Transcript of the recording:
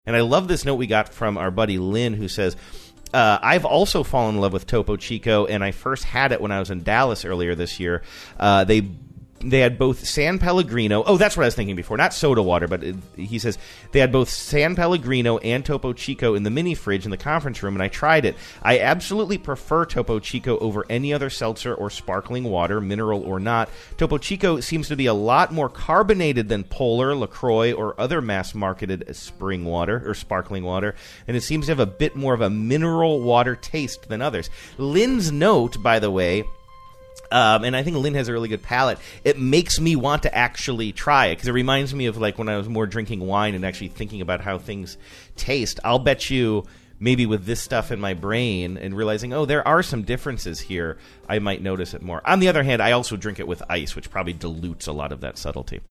And I love this note we got from our buddy Lynn, who says, I've also fallen in love with Topo Chico, and I first had it when I was in Dallas earlier this year. They had both San Pellegrino. Oh, that's what I was thinking before. Not soda water, but he says they had both San Pellegrino and Topo Chico in the mini fridge in the conference room, and I tried it. I absolutely prefer Topo Chico over any other seltzer or sparkling water, mineral or not. Topo Chico seems to be a lot more carbonated than Polar, LaCroix, or other mass-marketed spring water or sparkling water, and it seems to have a bit more of a mineral water taste than others. Lynn's note, by the way, and I think Lynn has a really good palate. It makes me want to actually try it because it reminds me of like when I was more drinking wine and actually thinking about how things taste. I'll bet you maybe with this stuff in my brain and realizing, oh, there are some differences here, I might notice it more. On the other hand, I also drink it with ice, which probably dilutes a lot of that subtlety.